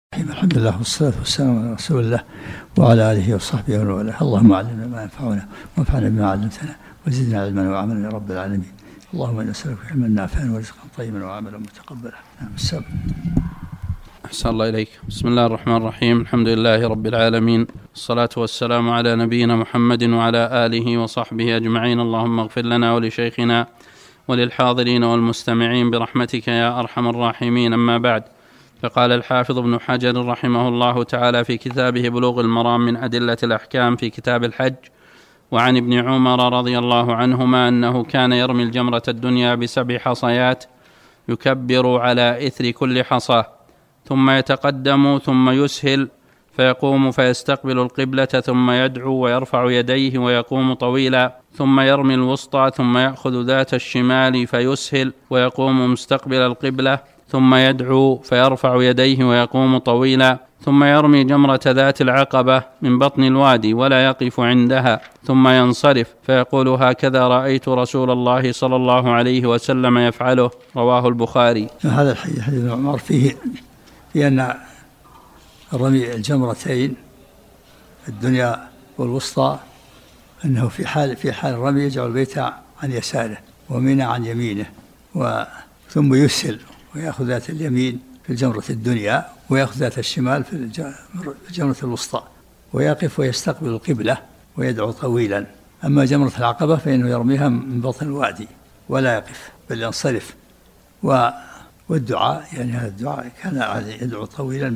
الحمد لله والصلاة والسلام على رسول الله وعلى آله وصحبه ومن والاه. اللهم علمنا ما ينفعنا وانفعنا بما علمتنا وزدنا علما وعملا يا رب العالمين. اللهم إنا نسألك علما نافعا ورزقا طيبا وعملا متقبلا. السلام. أحسن الله إليك. بسم الله الرحمن الرحيم. الحمد لله رب العالمين، الصلاة والسلام على نبينا محمد وعلى آله وصحبه أجمعين. اللهم اغفر لنا ولشيخنا وللحاضرين والمستمعين برحمتك يا أرحم الراحمين. أما بعد، فقال الحافظ ابن حجر رحمه الله تعالى في كتابه بلوغ المرام من أدلة الأحكام في كتاب الحج: وعن ابن عمر رضي الله عنهما أنه كان يرمي الجمرة الدنيا ب7 حصيات يكبر على إثر كل حصى، ثم يتقدم ثم يسهل فيقوم فيستقبل القبلة، ثم يدعو ويرفع يديه ويقوم طويلا، ثم يرمي الوسطى، ثم يأخذ ذات الشمال فيسهل ويقوم مستقبل القبلة، ثم يدعو فيرفع يديه ويقوم طويلا، ثم يرمي جمرة ذات العقبة من بطن الوادي ولا يقف عندها، ثم ينصرف فيقول: هكذا رأيت رسول الله صلى الله عليه وسلم يفعله. رواه البخاري. هذا الحديث حديث ابن عمر فيه أن رمي الجمرتين الدنيا والوسطى أنه في حال الرمي يجعل البيت عن يساره ومنى عن يمينه، ثم يسهل ويأخذ ذات اليمين في الجمرة الدنيا ويأخذ ذات الشمال في الجمرة الوسطى، ويقف ويستقبل القبلة ويدعو طويلا. أما جمرة العقبة فإنه يرميها من بطن الوادي ولا يقف بل ينصرف. والدعاء يعني هذا الدعاء كان يدعو طويلا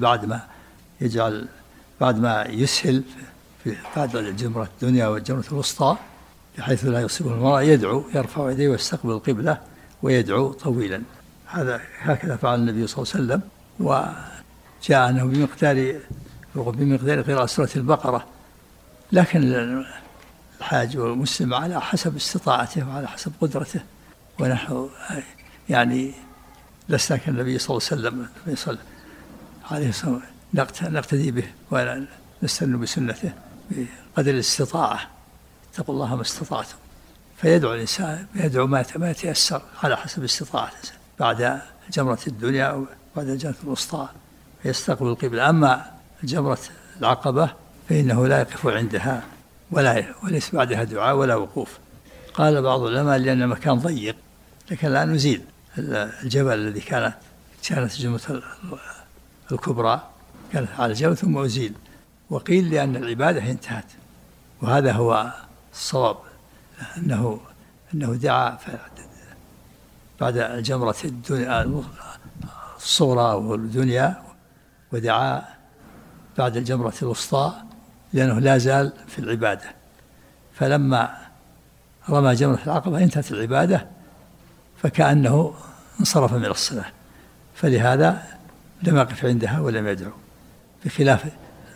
بعد ما يسهل بعد الجمرة الدنيا والجمرة الوسطى بحيث لا يصيبه المرء، يدعو يرفع يديه ويستقبل القبلة ويدعو طويلا. هكذا فعل النبي صلى الله عليه وسلم، وجاء أنه بمقدار قراءة سورة البقرة، لكن الحاج والمسلم على حسب استطاعته وعلى حسب قدرته، ونحن يعني لسنا كالنبي صلى الله عليه وسلم عليه الصلاة نقتدي به ونستن بسنته بقدر الاستطاعة. اتقوا الله ما استطعتم. فيدعو الإنسان يدعو ما يتيسر على حسب استطاعته بعد جمرة الدنيا وبعد الجمرة الوسطى يستقبل القبلة. أما جمرة العقبة فإنه لا يقف عندها وليس بعدها دعاء ولا وقوف. قال بعض العلماء لأن المكان ضيق، لكن لا نزيل الجبل الذي كانت الجمرة الكبرى كانت على الجبل ثم أزيل. وقيل لأن العبادة انتهت، وهذا هو الصواب، أنه دعا بعد الجمرة الصغرى والدنيا، ودعا بعد الجمرة الوسطى لأنه لا زال في العبادة. فلما رمى جمرة العقبة انتهت العبادة فكأنه انصرف من الصلاة، فلهذا لم يقف عندها ولم يدعو، بخلاف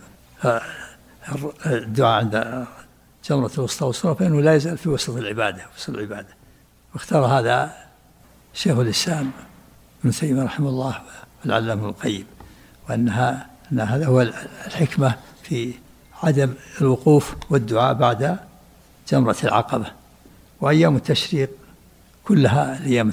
الدعاء عند جمرة الوسطى والصغرى فإنه لا يزال في وسط العبادة واختار هذا شيخ الإسلام ابن تيمية رحمه الله والعلامة ابن القيم، وأن هذا هو الحكمة في عدم الوقوف والدعاء بعد جمرة العقبة. وأيام التشريق كلها الأيام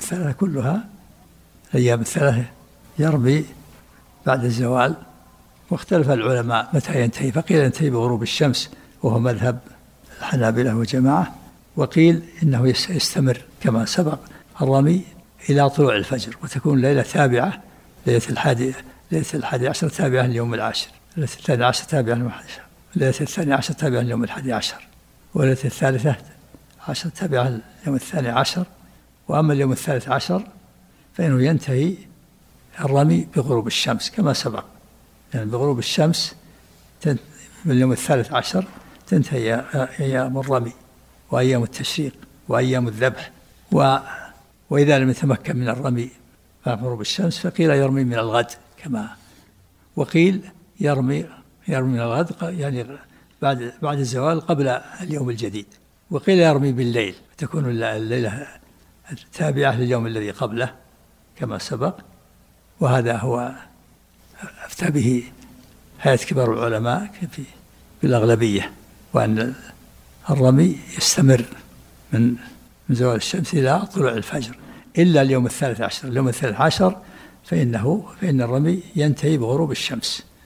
الثلاثة يرمي بعد الزوال، واختلف العلماء متى ينتهي، فقيل ينتهي بغروب الشمس وهو مذهب الحنابلة وجماعة، وقيل إنه يستمر كما سبق الرمي إلى طلوع الفجر، وتكون ليلة تابعة، ليلة 11 تابعة ليوم العاشر، ليلة 12 تابعة ليوم 11، ليلة 12 تابعة ليوم 11، وليلة 13 تابعة ليوم 12. وأما اليوم 13 فإنه ينتهي الرمي بغروب الشمس كما سبق، يعني بغروب الشمس من اليوم 13 تنتهي أيام الرمي وأيام التشريق وأيام الذبح. وإذا لم يتمكن من الرمي بعد غروب الشمس فقيل يرمي من الغد وقيل يرمي من الغد يعني بعد الزوال قبل اليوم الجديد، وقيل يرمي بالليل تكون الليلة التابعة لليوم الذي قبله كما سبق. وهذا هو أفتى به هيئة كبار العلماء بالأغلبية، وأن الرمي يستمر من زوال الشمس إلى طلوع الفجر إلا اليوم 13. اليوم 13 فإن الرمي ينتهي بغروب الشمس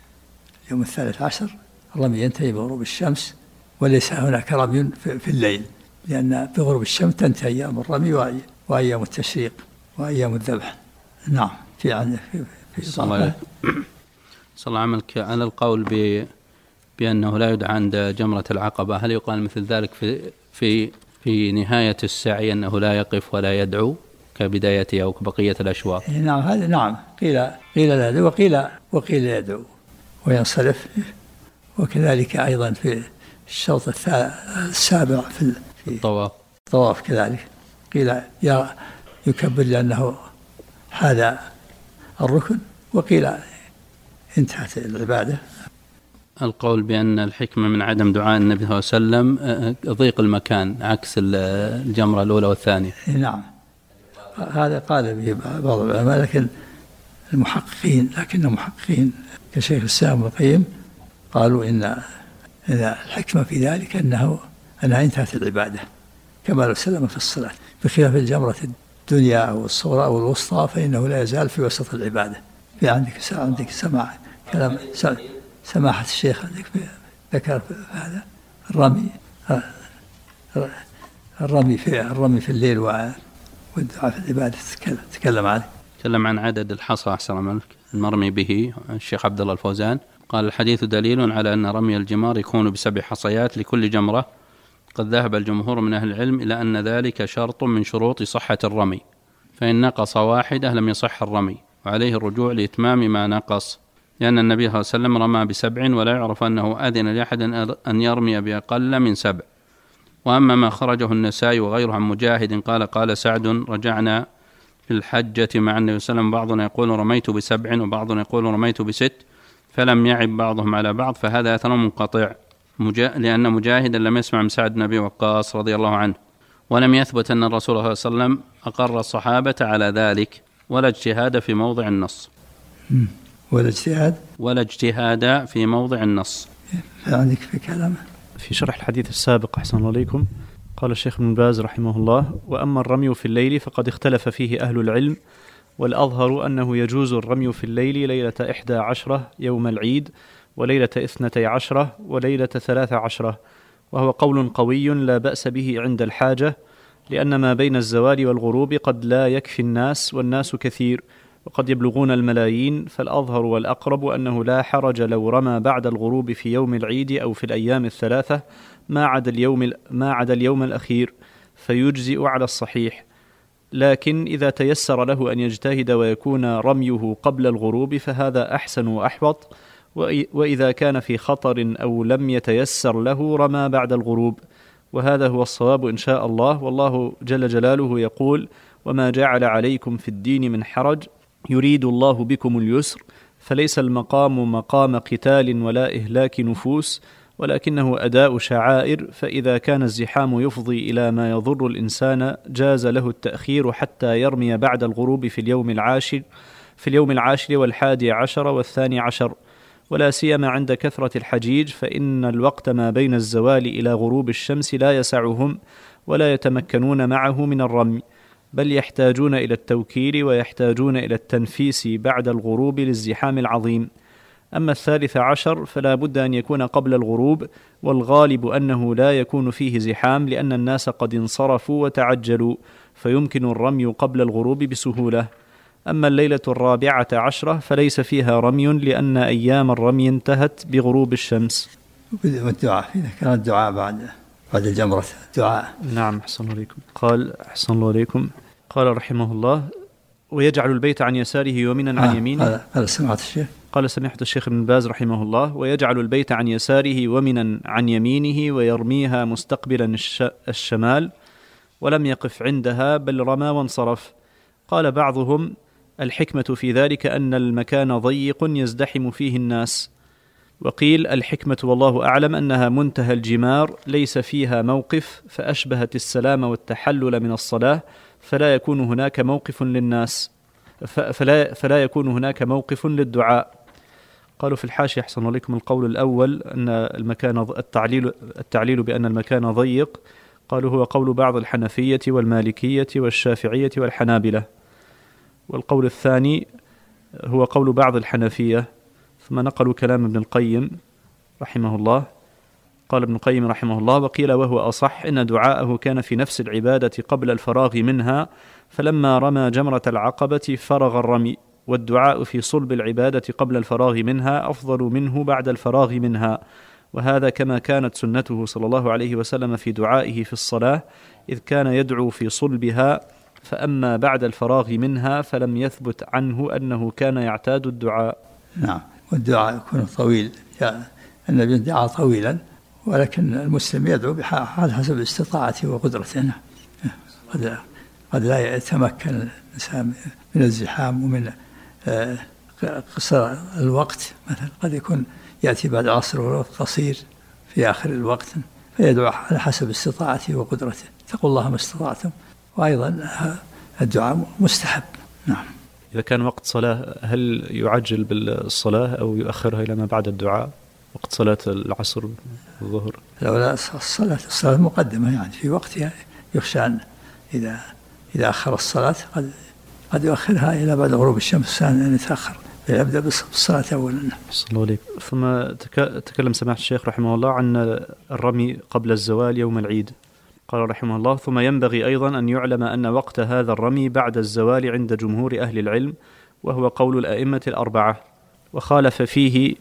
يوم 13 الرمي ينتهي بغروب الشمس، وليس هناك رمي في الليل، لأن بغروب الشمس تنتهي أيام الرمي وأيام التشريق وأيام الذبح. نعم. في صلى الله عملك على القول بأنه لا يدعى عند جمرة العقبة، هل يقال مثل ذلك في نهاية السعي أنه لا يقف ولا يدعو كبدايته أو كبقية الأشواط؟ نعم، هذا نعم، قيل لا يدعو وقيل يدعو وينصرف. وكذلك أيضا في الشوط السابع في الطواف كذلك قيل يكبر لأنه هذا الركن، وقيل انتهت العبادة. القول بأن الحكمة من عدم دعاء النبي صلى الله عليه وسلم ضيق المكان عكس الجمرة الأولى والثانية. نعم، هذا قال به بعض العلماء، لكن المحققين كشيخ الإسلام ابن القيم قالوا إن الحكمة في ذلك أنها انتهت العبادة كما لو سلم في الصلاة، بخلاف الجمرة الدنيا أو الصغرى أو الوسطى فإنه لا يزال في وسط العبادة. في عندك سماع كلام سماحة الشيخ عندك ذكر هذا الرمي في الليل والدعاء في العبادة تكلم عنه. تكلم عن عدد الحصى أحسن ملك المرمي به الشيخ عبد الله الفوزان، قال الحديث دليل على أن رمي الجمار يكون ب7 حصيات لكل جمرة. قد ذهب الجمهور من أهل العلم إلى أن ذلك شرط من شروط صحة الرمي، فإن نقص واحدة لم يصح الرمي، وعليه الرجوع لإتمام ما نقص، لأن النبي صلى الله عليه وسلم رمى ب7 ولا يعرف أنه أذن لأحد أن يرمي بأقل من 7. وأما ما خرجه النسائي وغيره عن مجاهد قال سعد رجعنا في الحجة مع النبي صلى الله عليه وسلم، بعضنا يقول رميت ب7 وبعضنا يقول رميت ب6، فلم يعب بعضهم على بعض، فهذا أثر منقطع، لأن مجاهدا لم يسمع من سعد بن أبي وقاص رضي الله عنه، ولم يثبت أن الرسول صلى الله عليه وسلم أقر الصحابة على ذلك، ولا اجتهاد في موضع النص. ولا اجتهاد في موضع النص. عندك في كلامه في شرح الحديث السابق أحسن الله عليكم، قال الشيخ ابن باز رحمه الله: وأما الرمي في الليل فقد اختلف فيه أهل العلم، والأظهر أنه يجوز الرمي في الليل ليلة 11 يوم العيد، وليلة 12 وليلة 13، وهو قول قوي لا بأس به عند الحاجة، لأن ما بين الزوال والغروب قد لا يكفي الناس، والناس كثير وقد يبلغون الملايين، فالأظهر والأقرب أنه لا حرج لو رمى بعد الغروب في يوم العيد أو في الأيام الثلاثة ما عدا اليوم الأخير، فيجزئ على الصحيح. لكن إذا تيسر له أن يجتهد ويكون رميه قبل الغروب فهذا أحسن وأحوط، وإذا كان في خطر أو لم يتيسر له رمى بعد الغروب، وهذا هو الصواب إن شاء الله. والله جل جلاله يقول: وما جعل عليكم في الدين من حرج يريد الله بكم اليسر، فليس المقام مقام قتال ولا إهلاك نفوس، ولكنه أداء شعائر، فإذا كان الزحام يفضي إلى ما يضر الإنسان جاز له التأخير حتى يرمي بعد الغروب في اليوم العاشر وال11 وال12، ولا سيما عند كثرة الحجيج، فإن الوقت ما بين الزوال إلى غروب الشمس لا يسعهم ولا يتمكنون معه من الرمي، بل يحتاجون إلى التوكيل ويحتاجون إلى التنفيس بعد الغروب للزحام العظيم. أما 13 فلا بد أن يكون قبل الغروب، والغالب أنه لا يكون فيه زحام، لأن الناس قد انصرفوا وتعجلوا، فيمكن الرمي قبل الغروب بسهولة. أما الليلة 14 فليس فيها رمي، لأن أيام الرمي انتهت بغروب الشمس. والدعاء إذا كان الدعاء بعد الجمرة دعاء. نعم أحسن الله عليكم. قال أحسن الله عليكم، قال رحمه الله: ويجعل البيت عن يساره ومنا عن يمينه. قال سماحة الشيخ ابن باز رحمه الله: ويجعل البيت عن يساره ومنا عن يمينه، ويرميها مستقبلا الشمال، ولم يقف عندها بل رمى وانصرف. قال بعضهم: الحكمة في ذلك أن المكان ضيق يزدحم فيه الناس. وقيل الحكمة والله أعلم أنها منتهى الجمار ليس فيها موقف، فأشبهت السلام والتحلل من الصلاة، فلا يكون هناك موقف للناس، فلا يكون هناك موقف للدعاء. قالوا في الحاشية أحسن عليكم: القول الأول أن المكان التعليل بأن المكان ضيق، قالوا هو قول بعض الحنفية والمالكية والشافعية والحنابلة. والقول الثاني هو قول بعض الحنفية، ثم نقلوا كلام ابن القيم رحمه الله. قال ابن القيم رحمه الله: وقيل وهو أصح إن دعاءه كان في نفس العبادة قبل الفراغ منها، فلما رمى جمرة العقبة فرغ الرمي، والدعاء في صلب العبادة قبل الفراغ منها أفضل منه بعد الفراغ منها، وهذا كما كانت سنته صلى الله عليه وسلم في دعائه في الصلاة، إذ كان يدعو في صلبها، فأما بعد الفراغ منها فلم يثبت عنه أنه كان يعتاد الدعاء. نعم، والدعاء يكون طويل، النبي دعا طويلا، ولكن المسلم يدعو على حسب استطاعته وقدرته. قد لا يتمكن الإنسان من الزحام ومن قصر الوقت، مثلا قد يكون يأتي بعد العصر والوقت قصير في آخر الوقت، فيدعو على حسب استطاعته وقدرته. اتقوا الله ما استطعتم. وأيضا الدعاء مستحب. نعم. إذا كان وقت صلاة هل يعجل بالصلاة أو يؤخرها إلى ما بعد الدعاء؟ وقت صلاة العصر والظهر؟ لا، الصلاة مقدمة يعني في وقتها، يخشى أن إذا أخر الصلاة قد يؤخرها إلى بعد غروب الشمس، أن يتأخر، يبدأ بالصلاة أولا. صلى الله عليك. ثم تكلم سماحة الشيخ رحمه الله عن الرمي قبل الزوال يوم العيد. قال رحمه الله: ثم ينبغي أيضا أن يعلم أن وقت هذا الرمي بعد الزوال عند جمهور أهل العلم، وهو قول الأئمة الأربعة، وخالف فيه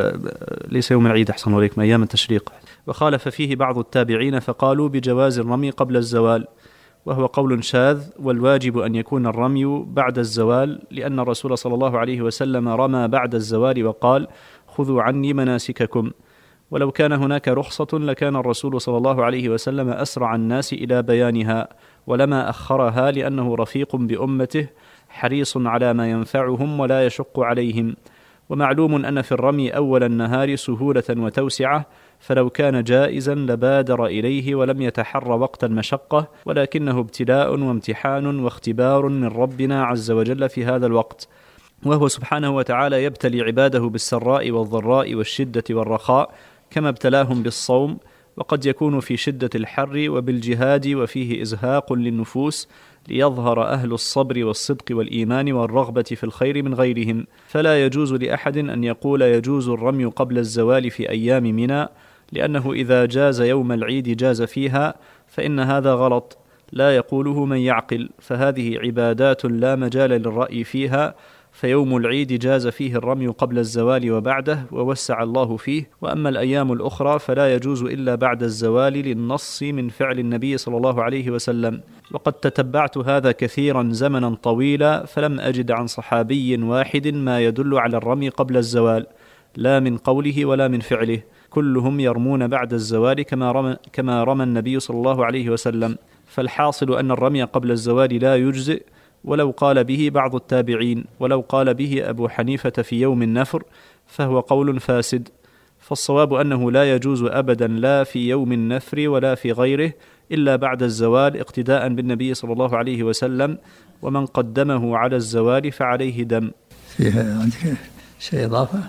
ليس يوم العيد أحسن عليكم، أيام التشريق، وخالف فيه بعض التابعين فقالوا بجواز الرمي قبل الزوال، وهو قول شاذ، والواجب أن يكون الرمي بعد الزوال، لأن الرسول صلى الله عليه وسلم رمى بعد الزوال وقال: خذوا عني مناسككم. ولو كان هناك رخصة لكان الرسول صلى الله عليه وسلم أسرع الناس إلى بيانها، ولما أخرها، لأنه رفيق بأمته حريص على ما ينفعهم ولا يشق عليهم. ومعلوم أن في الرمي أول النهار سهولة وتوسعة، فلو كان جائزا لبادر إليه ولم يتحر وقت المشقة، ولكنه ابتلاء وامتحان واختبار من ربنا عز وجل في هذا الوقت، وهو سبحانه وتعالى يبتلي عباده بالسراء والضراء والشدة والرخاء، كما ابتلاهم بالصوم، وقد يكون في شدة الحر وبالجهاد وفيه إزهاق للنفوس، ليظهر أهل الصبر والصدق والإيمان والرغبة في الخير من غيرهم. فلا يجوز لأحد أن يقول يجوز الرمي قبل الزوال في أيام منى، لأنه إذا جاز يوم العيد جاز فيها، فإن هذا غلط لا يقوله من يعقل، فهذه عبادات لا مجال للرأي فيها، فيوم العيد جاز فيه الرمي قبل الزوال وبعده، ووسع الله فيه. وأما الأيام الأخرى فلا يجوز إلا بعد الزوال، للنص من فعل النبي صلى الله عليه وسلم. وقد تتبعت هذا كثيرا زمنا طويلا، فلم أجد عن صحابي واحد ما يدل على الرمي قبل الزوال، لا من قوله ولا من فعله، كلهم يرمون بعد الزوال كما رمى النبي صلى الله عليه وسلم. فالحاصل أن الرمي قبل الزوال لا يجزئ، ولو قال به بعض التابعين، ولو قال به أبو حنيفة في يوم النفر، فهو قول فاسد. فالصواب أنه لا يجوز أبدا، لا في يوم النفر ولا في غيره، إلا بعد الزوال، اقتداء بالنبي صلى الله عليه وسلم، ومن قدمه على الزوال فعليه دم. فيها عندك شيء إضافة؟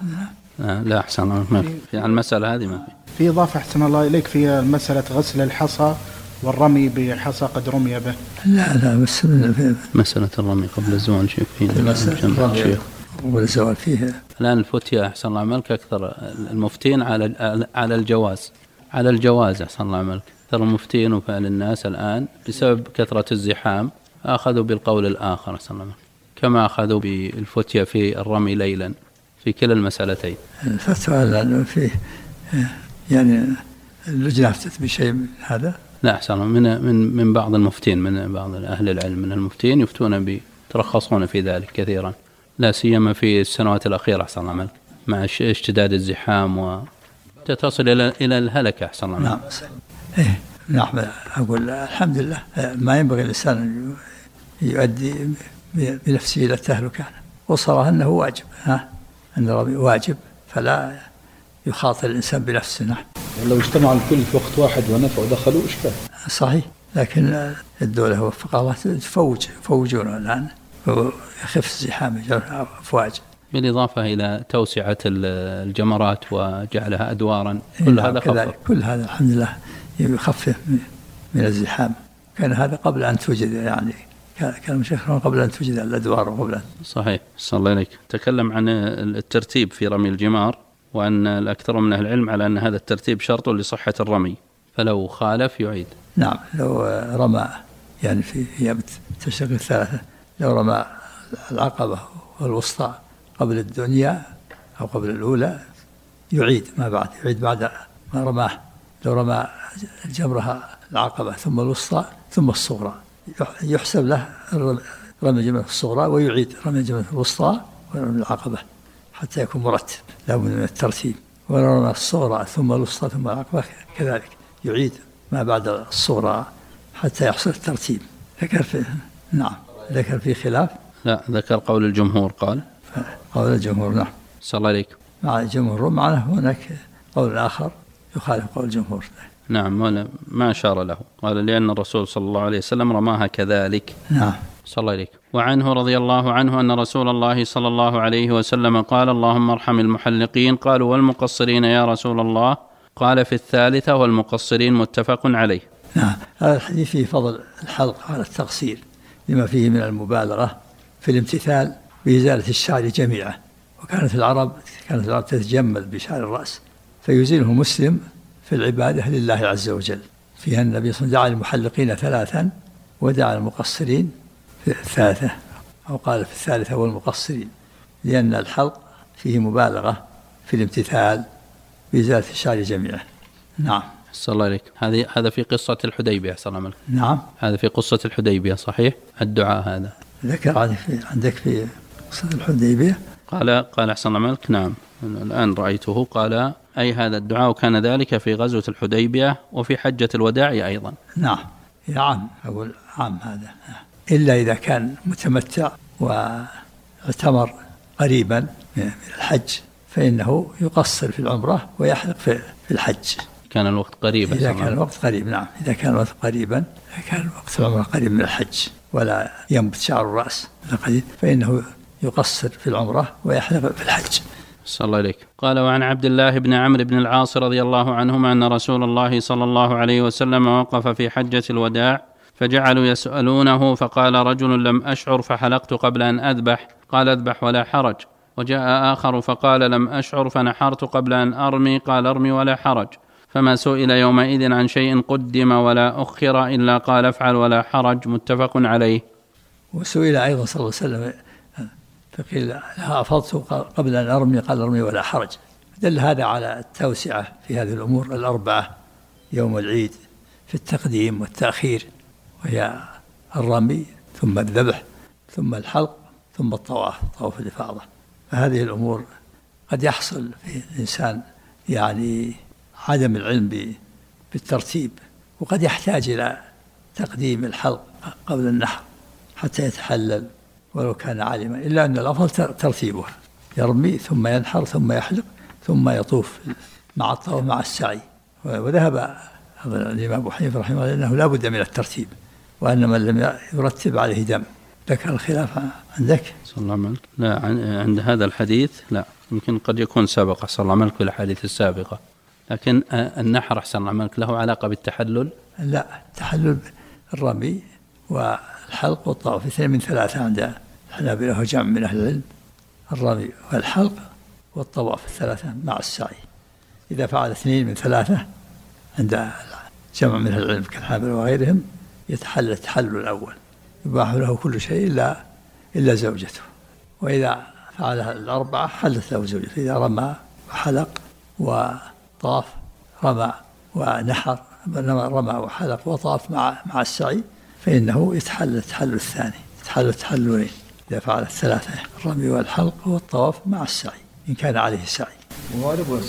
لا أحسن ما في عن المسألة هذه، ما في إضافة أحسن الله إليك في مسألة غسل الحصى والرمي بحصى قد رمي به. لا مسألة الرمي قبل الزوال شيء فيه والزوال فيها. الآن الفتية أحسن الله عملك أكثر المفتين على الجواز أحسن الله عملك، أكثر المفتين وفعل الناس الآن بسبب كثرة الزحام أخذوا بالقول الآخر أحسن الله عملك، كما أخذوا بالفتية في الرمي ليلا في كلا المسألتين. الفتوى لأنه فيه يعني اللجنة أفتت بشيء من هذا. لا أحسن من بعض المفتين، من بعض أهل العلم من المفتين يفتون يترخصون في ذلك كثيرا، لا سيما في السنوات الأخيرة أحسن الله عملك مع اشتداد الزحام وتصل إلى الهلكة أحسن الله عملك. نعم أقول الحمد لله، ما ينبغي الإنسان أن يؤدي بنفسه إلى التهلكة، وصرها أنه واجب، أنه واجب، فلا يخاطر الإنسان بنفسه. نعم. لو اجتمع الكل في وقت واحد ونفعوا دخلوا إشكال. صحيح، لكن الدولة وفقها الله تفوجون الآن ويخف الزحام أفواج، بالإضافة إلى توسعة الجمرات وجعلها أدوارا، كل هذا خفف. كل هذا الحمد لله يخفف من الزحام. كان هذا قبل أن توجد يعني كان شيخنا قبل أن توجد الأدوار وقبل أن. صحيح. صلى الله عليك. تكلم عن الترتيب في رمي الجمار، وأن الأكثر من أهل العلم على أن هذا الترتيب شرط لصحة الرمي، فلو خالف يعيد. نعم، لو رمى يعني في أيام التشريق الثلاثة، لو رمى العقبة والوسطى قبل الدنيا أو قبل الأولى يعيد ما بعد، يعيد بعد ما رماه. لو رمى الجمرة العقبة ثم الوسطى ثم الصغرى يحسب له رمي الجمرة الصغرى ويعيد رمي الجمرة الوسطى ورمي العقبة حتى يكون مرتب، لابد من الترتيب. ولو رمى الصغرى ثم الوسطى ثم العقبة كذلك يعيد ما بعد الصغرى حتى يحصل الترتيب. ذكر في خلاف. لا، ذكر قول الجمهور. قول الجمهور. نعم. صلى الله عليك. مع الجمهور معنا هناك قول آخر يخالف قول الجمهور. نعم، ما أشار له، قال لأن الرسول صلى الله عليه وسلم رماها كذلك. نعم. صلى الله عليك. وعنه رضي الله عنه أن رسول الله صلى الله عليه وسلم قال: اللهم ارحم المحلقين. قالوا: والمقصرين يا رسول الله؟ قال: في الثالثة والمقصرين. متفق عليه. نعم. هذا الحديث فيه فضل الحلق على التقصير لما فيه من المبالغة في الامتثال بإزالة الشعر جميعا. وكانت العرب تتجمل بشعر الرأس، فيزيله مسلم في العبادة لله عز وجل. فيها النبي صلى الله عليه وسلم دعا المحلقين ثلاثا ودعا المقصرين في الثالثة، أو قال في الثالثة والمقصرين، لأن الحلق فيه مبالغة في الامتثال بإزالة الشعر جميعا. نعم. صلى الله عليك. هذا في قصة الحديبية. صلى الله عليك. نعم. هذا في قصة الحديبية صحيح؟ الدعاء هذا ذكر عندك في قصة الحديبية. قال أحسن الله عليك. نعم، الآن رأيته. قال: أي هذا الدعاء كان ذلك في غزوة الحديبية وفي حجة الوداع أيضا. نعم. يا عام، أقول عام هذا، إلا إذا كان متمتع واعتمر قريبا من الحج فإنه يقصر في العمرة ويحلق في الحج. كان الوقت قريبا. إذا كان الوقت قريب. نعم، إذا كان الوقت قريبا، إذا كان وقت العمرة قريب من الحج ولا ينبت شعر الرأس فإنه يقصر في العمرة ويحلق في الحج. صلى الله عليك. قال: وعن عبد الله بن عمرو بن العاص رضي الله عنهما أن رسول الله صلى الله عليه وسلم وقف في حجة الوداع فجعلوا يسألونه، فقال رجل: لم أشعر فحلقت قبل أن أذبح. قال: اذبح ولا حرج. وجاء آخر فقال: لم أشعر فنحرت قبل أن أرمي. قال: ارمي ولا حرج. فما سئل يومئذ عن شيء قدم ولا أخر إلا قال: افعل ولا حرج. متفق عليه. وسئل أيضا صلى الله عليه وسلم فقيل: أفضت قبل أن أرمي؟ قال: ارمي ولا حرج. دل هذا على التوسعة في هذه الأمور الأربعة يوم العيد في التقديم والتأخير، وهي الرمي ثم الذبح ثم الحلق ثم الطواف، طواف الإفاضة. فهذه الأمور قد يحصل في الإنسان يعني عدم العلم بالترتيب، وقد يحتاج إلى تقديم الحلق قبل النحر حتى يتحلل ولو كان عالما، إلا أن الأفضل ترتيبه، يرمي ثم ينحر ثم يحلق ثم يطوف مع الطواف مع السعي. وذهب الإمام أبو حنيفة رحمه الله أنه لا بد من الترتيب، وأن من لم يرتب عليه دم. ذكر الخلاف عندك؟ صلى الله عليه وسلم. لا، عند هذا الحديث لا، يمكن قد يكون سابق صلى الله عليه وسلم في الأحاديث السابقة، لكن النحر أحسن الله عليك له علاقة بالتحلل؟ لا، التحلل الرمي والحلق والطواف، اثنين من ثلاثة عند الحنابلة وجمع من أهل العلم، الرمي والحلق والطواف الثلاثة مع السعي. إذا فعل اثنين من ثلاثة عند جمع من أهل العلم كالحنابلة وغيرهم يتحلل التحلل الأول، يباح له كل شيء إلا زوجته. وإذا فعلها الأربعة حلت له زوجته، إذا رمى وحلق وطاف، رمى ونحر، رمى وحلق وطاف مع السعي، فإنه يتحلل التحلل الثاني، يتحلل التحللين إذا فعل الثلاثة، الرمي والحلق والطواف مع السعي إن كان عليه سعي. وغالبا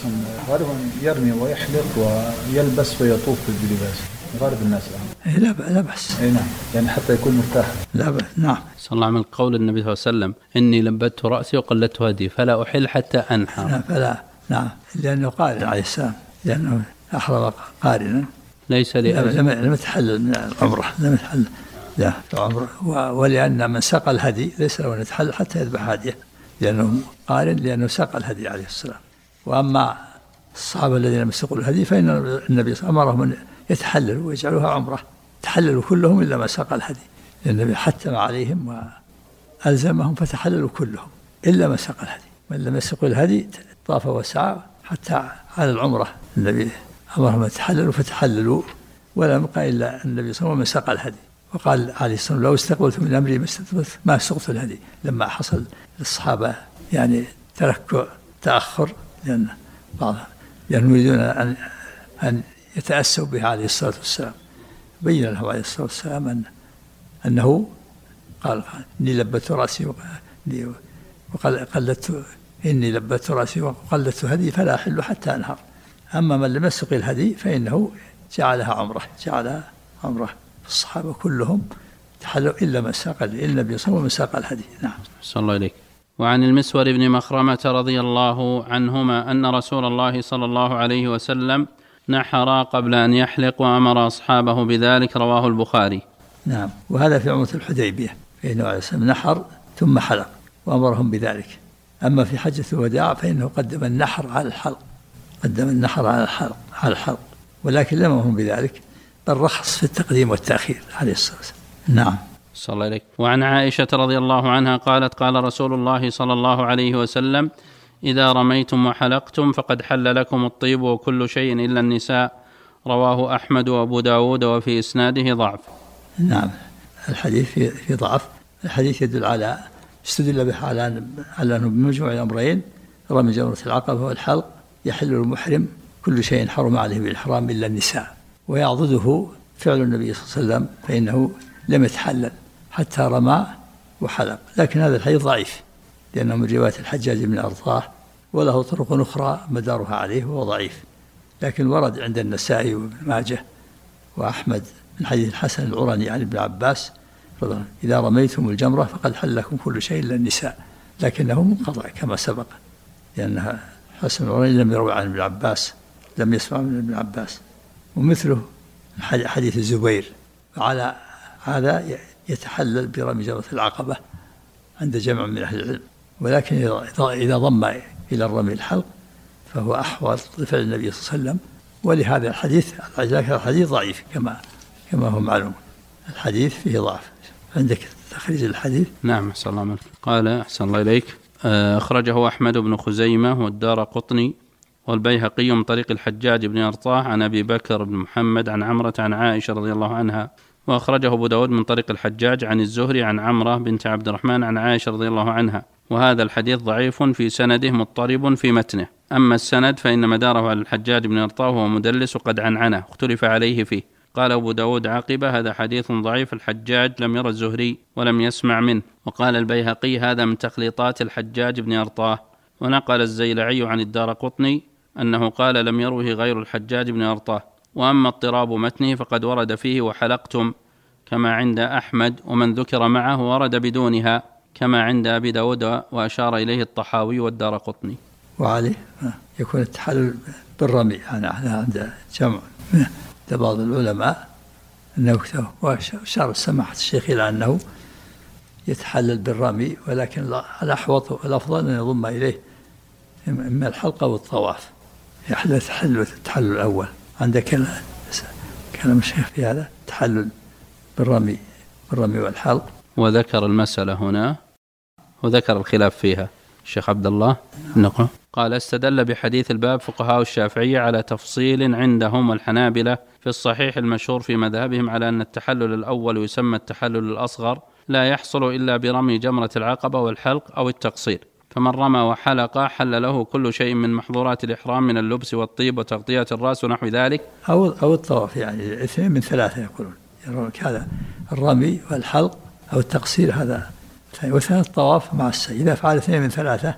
يرمي ويحلق ويلبس ويطوف باللباس غالب الناس الآن. لا بأس. نعم، يعني حتى يكون مرتاح. لا بأس. نعم. صلى الله عليه وسلم قول النبي صلى الله عليه وسلم: إني لبدت رأسي وقلدت هدي فلا أحل حتى أنحر. نعم، لأنه قارن عليه السلام، لأنه أحرم قارنا، ليس لم يتحلل من العمرة، لم يتحلل لا العمرة، ولأن من سقى الهدي ليس له أن يتحلل حتى يذبح هديه، لأنه قارن، لأنه سقى الهدي عليه السلام. وأما الصحابة الذين لم يسقوا الهدي فإن النبي صلى الله عليه وسلم أمرهم أن يتحللوا ويجعلوها عمرة، تحللوا كلهم إلا ما سقى الهدي، النبي حتم عليهم وألزمهم فتحللوا كلهم إلا من ساق الهدي. من لم يسق الهدي طاف وسعى. حتى على العمرة النبي أمرهم يتحللوا فتحللوا، ولا يبقى إلا النبي صلى الله عليه وسلم ساق الهدي. وقال عليه الصلاة والسلام: لو استقبلت من أمري ما سقت الهدي. لما حصل للصحابة يعني تأخر لأن يريدون أن يتأسوا به عليه الصلاة والسلام، بين له عليه الصلاة والسلام أنه قال: إني لبت رأسي وقلدت إني لبت رأسي وقلدت هدي فلا أحل حتى أنهر. أما من لم يسق الهدي فإنه جعلها عمرة. الصحابة كلهم تحلوا إلا من ساق النبي صلى الله عليه وسلم ساق الهدي. نعم. صلى الله عليك. وعن المسور بن مخرمة رضي الله عنهما أن رسول الله صلى الله عليه وسلم نحر قبل أن يحلق وأمر أصحابه بذلك، رواه البخاري. نعم. وهذا في عمرة الحديبية فإنه عليه السلام نحر ثم حلق وأمرهم بذلك. أما في حجة الوداع فإنه قدم النحر على الحلق، ولكن لم يهم بذلك، بل رخص في التقديم والتأخير عليه الصلاة والسلام. نعم. صلى الله عليك. وعن عائشة رضي الله عنها قالت: قال رسول الله صلى الله عليه وسلم: إذا رميتم وحلقتم فقد حل لكم الطيب وكل شيء إلا النساء، رواه أحمد وأبو داود وفي إسناده ضعف. نعم. الحديث في ضعف. الحديث يدل على استدل به على أنه بمجموع الأمرين: رمي جمرة العقبة والحلق يحل المحرم كل شيء حرم عليه بالإحرام إلا النساء. ويعضده فعل النبي صلى الله عليه وسلم، فإنه لم يتحلل حتى رمى وحلق. لكن هذا الحديث ضعيف لأنه من رواية الحجاج بن أرطاه، وله طرق أخرى مدارها عليه وهو ضعيف. لكن ورد عند النسائي وابن ماجه وأحمد من حديث الحسن العرني عن ابن عباس: إذا رميتم الجمرة فقد حل لكم كل شيء إلا النساء، لكنه منقطع كما سبق، لأن حسن العرني لم يروي عن ابن عباس، لم يسمع من ابن عباس. ومثله حديث الزبير. على هذا يتحلل برمي جمرة العقبة عند جمع من أهل العلم، ولكن إذا ضم إلى الرمي الحلق فهو أحوط لفعل النبي صلى الله عليه وسلم. ولهذا الحديث ضعيف كما هو معلوم. الحديث فيه ضعف. عندك تخريج الحديث؟ نعم. أحسن الله عليك. قال: أحسن الله إليك. أخرجه أحمد بن خزيمة والدارقطني والبيهقي من طريق الحجاج بن أرطاه عن أبي بكر بن محمد عن عمرة عن عائشة رضي الله عنها. وأخرجه أبو داود من طريق الحجاج عن الزهري عن عمرة بنت عبد الرحمن عن عائشة رضي الله عنها. وهذا الحديث ضعيف في سنده مضطرب في متنه. أما السند فإن مداره على الحجاج بن أرطاه وهو مدلس وقد عنعنه، اختلف عليه فيه. قال أبو داود عاقبة: هذا حديث ضعيف، الحجاج لم يرى الزهري ولم يسمع منه. وقال البيهقي: هذا من تخليطات الحجاج بن أرطاه. ونقل الزيلعي عن الدارقطني أنه قال: لم يروه غير الحجاج بن أرطاه. وأما اضطراب متنه فقد ورد فيه وحلقتم كما عند أحمد، ومن ذكر معه ورد بدونها كما عند أبي داود، وأشار إليه الطحاوي والدارقطني. وعليه يكون التحلل بالرمي. أنا عند جمع بعض العلماء أنه وأشار سماحة الشيخ إلى أنه يتحلل بالرمي، ولكن الأحوط والأفضل أن يضم إليه إما الحلقة والطواف. يحل التحلل الأول. عندك كلام الشيخ في هذا التحلل بالرمي والحلق. وذكر المسألة هنا وذكر الخلاف فيها الشيخ عبد الله. نقرأ. قال: استدل بحديث الباب فقهاء الشافعية على تفصيل عندهم والحنابلة في الصحيح المشهور في مذهبهم على أن التحلل الأول يسمى التحلل الأصغر، لا يحصل إلا برمي جمرة العقبة والحلق أو التقصير. فمن رمى وحلق حل له كل شيء من محظورات الإحرام من اللبس والطيب وتغطية الرأس ونحو ذلك، أو الطواف. يعني 2 من 3 يقولون هذا الرمي والحلق أو التقصير، هذا وثالث الطواف مع السعي. إذا فعل 2 من 3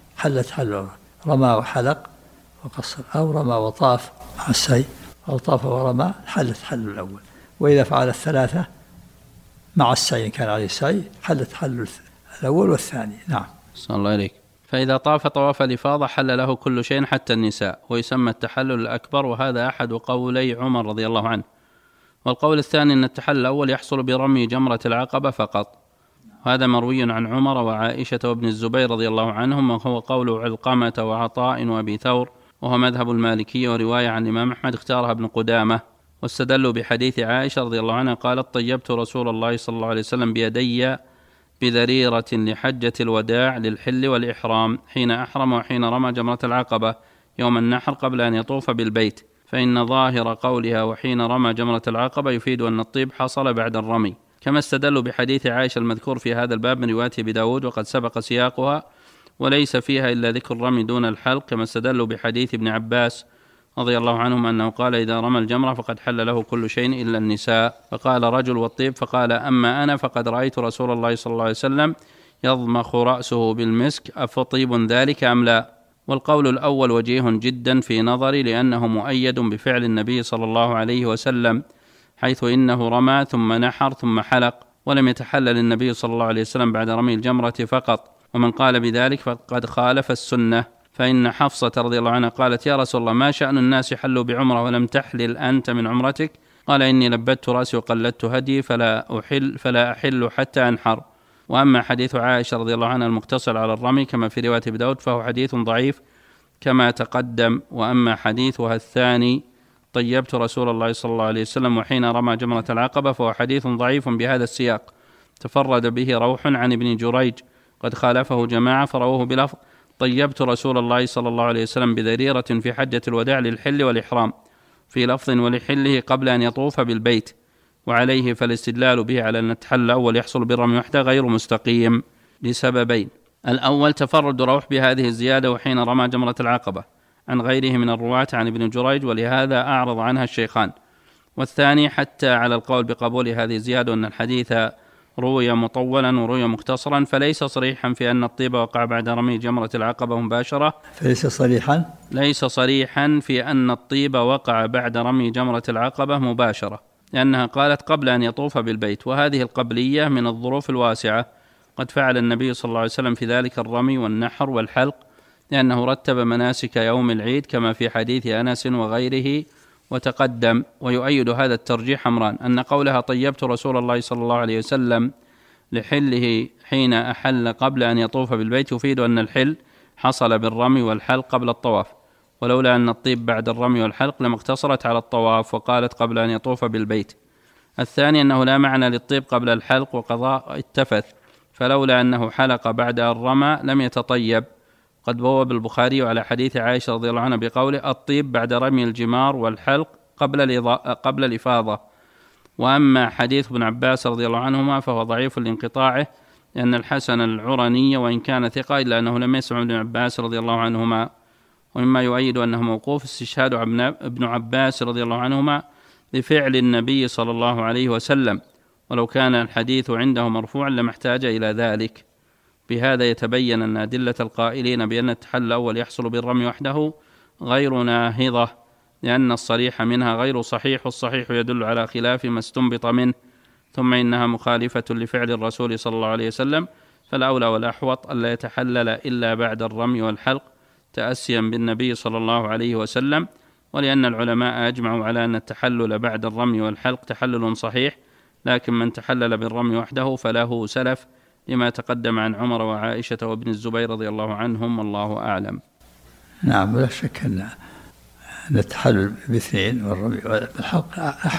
حل رمى وحلق وقصر، أو رمى وطاف مع السعي، أو طاف ورمى حل الأول. وإذا فعل 3 مع السعي إن كان عليه السعي حل الأول والثاني. نعم. صلى الله عليك. فإذا طاف طواف الإفاضة حل له كل شيء حتى النساء، ويسمى التحلل الأكبر، وهذا أحد قولي عمر رضي الله عنه. والقول الثاني أن التحلل الأول يحصل برمي جمرة العقبة فقط، هذا مروي عن عمر وعائشة وابن الزبير رضي الله عنهم، وهو قول علقمة وعطاء وأبي ثور، وهو مذهب المالكية ورواية عن الإمام أحمد اختارها ابن قدامة. واستدلوا بحديث عائشة رضي الله عنها قالت طيبت رسول الله صلى الله عليه وسلم بيدي بذريرة لحجة الوداع للحل والإحرام حين أحرم وحين رمى جمرة العقبة يوم النحر قبل أن يطوف بالبيت، فإن ظاهر قولها وحين رمى جمرة العقبة يفيد أن الطيب حصل بعد الرمي. كما استدلوا بحديث عائشة المذكور في هذا الباب من رواية أبي داود وقد سبق سياقها وليس فيها إلا ذكر الرمي دون الحلق. كما استدلوا بحديث ابن عباس رضي الله عنهما أنه قال إذا رمى الجمرة فقد حل له كل شيء إلا النساء. فقال رجل والطيب، فقال أما أنا فقد رأيت رسول الله صلى الله عليه وسلم يضمخ رأسه بالمسك، أفطيب ذلك أم لا؟ والقول الأول وجيه جدا في نظري، لأنه مؤيد بفعل النبي صلى الله عليه وسلم، حيث إنه رمى ثم نحر ثم حلق، ولم يتحلل النبي صلى الله عليه وسلم بعد رمي الجمرة فقط. ومن قال بذلك فقد خالف السنة، فإن حفصة رضي الله عنها قالت يا رسول الله ما شأن الناس حلوا بعمرة ولم تحلل أنت من عمرتك؟ قال إني لبدت رأسي وقلدت هدي فلا أحل حتى أنحر. وأما حديث عائشة رضي الله عنها المقتصر على الرمي كما في رواية أبي داود فهو حديث ضعيف كما تقدم. وأما حديثها الثاني طيبت رسول الله صلى الله عليه وسلم وحين رمى جمرة العقبة فهو حديث ضعيف بهذا السياق، تفرد به روح عن ابن جريج قد خالفه جماعة فروه بلفظ طيبت رسول الله صلى الله عليه وسلم بذريرة في حجة الوداع للحل والإحرام، في لفظ ولحله قبل أن يطوف بالبيت، وعليه فالاستدلال به على أن التحلل الأول يحصل بالرمي وحده غير مستقيم لسببين: الأول تفرد روح بهذه الزيادة وحين رمى جمرة العقبة عن غيره من الرواة عن ابن جريج ولهذا أعرض عنها الشيخان. والثاني حتى على القول بقبول هذه الزيادة أن الحديث روي مطولا وروي مختصرا فليس صريحا في أن الطيب وقع بعد رمي جمرة العقبة مباشرة، ليس صريحا في أن الطيب وقع بعد رمي جمرة العقبة مباشرة، لأنها قالت قبل أن يطوف بالبيت، وهذه القبلية من الظروف الواسعة، قد فعل النبي صلى الله عليه وسلم في ذلك الرمي والنحر والحلق لأنه رتب مناسك يوم العيد كما في حديث أنس وغيره وتقدم. ويؤيد هذا الترجيح أمران: أن قولها طيبت رسول الله صلى الله عليه وسلم لحله حين أحل قبل أن يطوف بالبيت يفيد أن الحل حصل بالرمي والحلق قبل الطواف، ولولا أن الطيب بعد الرمي والحلق لما اقتصرت على الطواف وقالت قبل أن يطوف بالبيت. الثاني أنه لا معنى للطيب قبل الحلق وقضاء التفث، فلولا أنه حلق بعد الرمى لم يتطيب. قد بوب البخاري على حديث عائشة رضي الله عنها بقوله الطيب بعد رمي الجمار والحلق قبل الإفاضة. وأما حديث ابن عباس رضي الله عنهما فهو ضعيف لانقطاعه، لأن الحسن العرني وإن كان ثقة إلا أنه لم يسمع ابن عباس رضي الله عنهما. ومما يؤيد أنه موقوف استشهاد ابن عباس رضي الله عنهما لفعل النبي صلى الله عليه وسلم، ولو كان الحديث عنده مرفوعا لما احتاج إلى ذلك. بهذا يتبين أن أدلة القائلين بأن التحلل الأول يحصل بالرمي وحده غير ناهضة، لأن الصريح منها غير صحيح، والصحيح يدل على خلاف ما استنبط منه، ثم إنها مخالفة لفعل الرسول صلى الله عليه وسلم، فالأولى والأحوط ألا يتحلل إلا بعد الرمي والحلق تأسيا بالنبي صلى الله عليه وسلم، ولأن العلماء أجمعوا على أن التحلل بعد الرمي والحلق تحلل صحيح، لكن من تحلل بالرمي وحده فله سلف لما تقدم عن عمر وعائشة وابن الزبير رضي الله عنهم، والله أعلم. نعم، ولا شك أن التحلل باثنين والرمي والحلق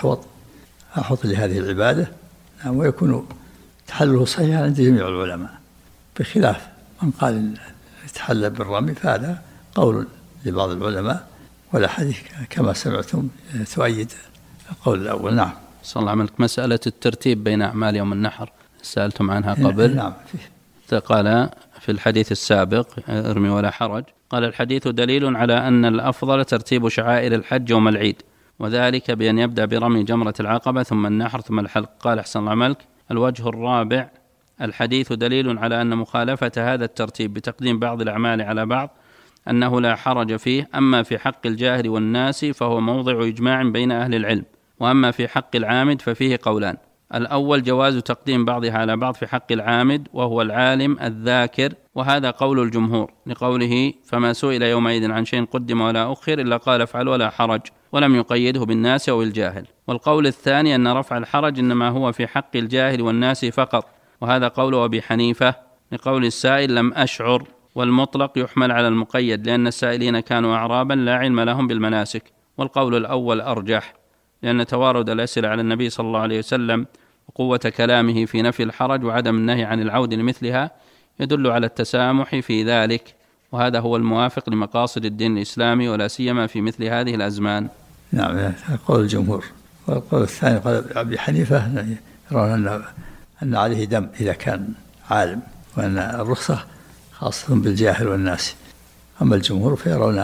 أحوط لهذه العبادة، نعم، ويكون تحلله صحيح عند جميع العلماء، بخلاف من قال يتحلل بالرمي فهذا قول لبعض العلماء، ولا حديث كما سمعتم تؤيد القول الأول. نعم. صلى الله عليك. مسألة الترتيب بين أعمال يوم النحر سألتم عنها قبل. نعم. قال في الحديث السابق ارمي ولا حرج، قال الحديث دليل على أن الأفضل ترتيب شعائر الحج يوم العيد، وذلك بأن يبدأ برمي جمرة العقبة ثم النحر ثم الحلق. قال أحسن الله عملك. الوجه الرابع: الحديث دليل على أن مخالفة هذا الترتيب بتقديم بعض الأعمال على بعض أنه لا حرج فيه، أما في حق الجاهل والناس فهو موضع إجماع بين أهل العلم، وأما في حق العامد ففيه قولان: الأول جواز تقديم بعضها على بعض في حق العامد وهو العالم الذاكر، وهذا قول الجمهور لقوله فما سئل يومئذ عن شيء قدم ولا أخر إلا قال افعل ولا حرج، ولم يقيده بالناس أو الجاهل. والقول الثاني أن رفع الحرج إنما هو في حق الجاهل والناس فقط، وهذا قول أبي حنيفة لقول السائل لم أشعر، والمطلق يحمل على المقيد لأن السائلين كانوا أعرابا لا علم لهم بالمناسك. والقول الأول أرجح، لأن توارد الأسئلة على النبي صلى الله عليه وسلم وقوة كلامه في نفي الحرج وعدم النهي عن العود لمثلها يدل على التسامح في ذلك، وهذا هو الموافق لمقاصد الدين الإسلامي ولا سيما في مثل هذه الأزمان. نعم، قول الجمهور. والقول الثاني قال أبي حنيفة يرون أن عليه دم إذا كان عالم، وأن الرخصة خاصة بالجاهل والناس. أما الجمهور فيرون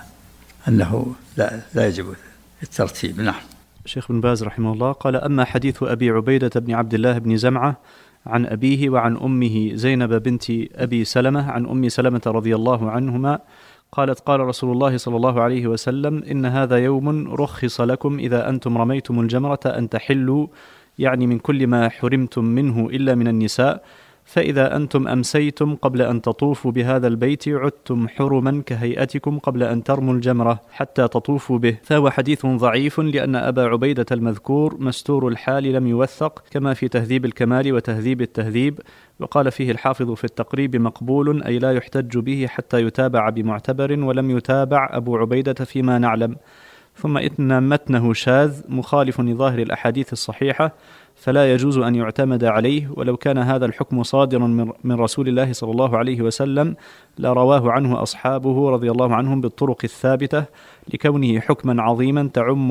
أنه لا يجب الترتيب. نعم. الشيخ بن باز رحمه الله قال: أما حديث أبي عبيدة بن عبد الله بن زمعة عن أبيه وعن أمه زينب بنت أبي سلمة عن أم سلمة رضي الله عنهما قالت: قال رسول الله صلى الله عليه وسلم: إن هذا يوم رخص لكم إذا أنتم رميتم الجمرة أن تحلوا، يعني من كل ما حرمتم منه إلا من النساء، فإذا أنتم أمسيتم قبل أن تطوفوا بهذا البيت عدتم حرما كهيئتكم قبل أن ترموا الجمرة حتى تطوفوا به. فهو حديث ضعيف لأن أبا عبيدة المذكور مستور الحال لم يوثق، كما في تهذيب الكمال وتهذيب التهذيب. وقال فيه الحافظ في التقريب: مقبول، أي لا يحتج به حتى يتابع بمعتبر، ولم يتابع أبو عبيدة فيما نعلم. ثم إن متنه شاذ مخالف لظاهر الأحاديث الصحيحة، فلا يجوز أن يعتمد عليه، ولو كان هذا الحكم صادرا من رسول الله صلى الله عليه وسلم لرواه عنه أصحابه رضي الله عنهم بالطرق الثابتة، لكونه حكما عظيما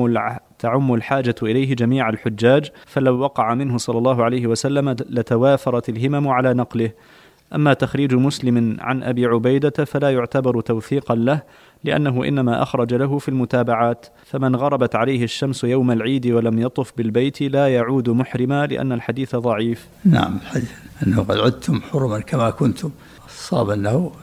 تعم الحاجة إليه جميع الحجاج، فلو وقع منه صلى الله عليه وسلم لتوافرت الهمم على نقله. أما تخريج مسلم عن أبي عبيدة فلا يعتبر توثيقا له، لأنه إنما أخرج له في المتابعات. فمن غربت عليه الشمس يوم العيد ولم يطف بالبيت لا يعود محرما، لأن الحديث ضعيف. نعم، الحديث أنه قد عدتم حرما كما كنتم، الصواب أنه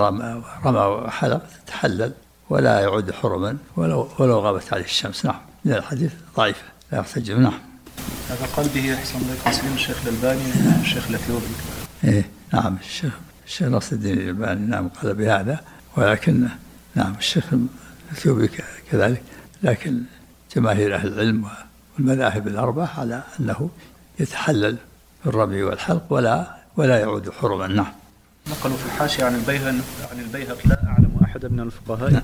رمى وحلق تحلل ولا يعود حرما ولو غابت عليه الشمس. نعم، لأن الحديث ضعيف لا يحتج. نعم. هذا قال به أحسن الله تسليم الشيخ الألباني الشيخ الأثيوبي. نعم، الشيخ ناصر الدين الألباني نعم قال بهذا، ولكن نعم الشيخ الأثيوبي كذلك، لكن جماهير أهل العلم والمذاهب الأربعة على أنه يتحلل بالرمي والحلق ولا يعود حرما. نعم. نقلوا في الحاشية عن البيهقي لا أعلم أحد من الفقهاء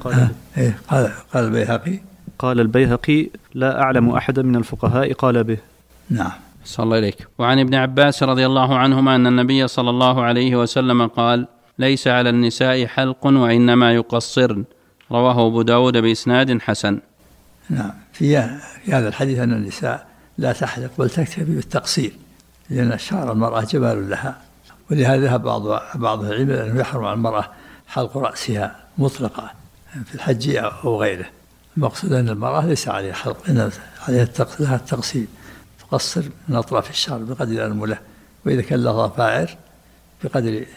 قال البيهقي قال البيهقي لا أعلم أحد من الفقهاء قال به. نعم. صلى الله عليك. وعن ابن عباس رضي الله عنهما أن النبي صلى الله عليه وسلم قال: ليس على النساء حلق وإنما يقصرن، رواه أبو داود بإسناد حسن. نعم، في هذا الحديث أن النساء لا تحلق بل تكتفي بالتقصير، لأن شعر المرأة جمال لها، ولهذا ذهب بعض العلم أنه يحرم على المرأة حلق رأسها مطلقا في الحج أو غيره. المقصود أن المرأة ليس عليها حلق، إن عليها لها التقصير، تقصر من أطراف الشعر بقدر الأنملة، وإذا كان لها ضفائر بقدر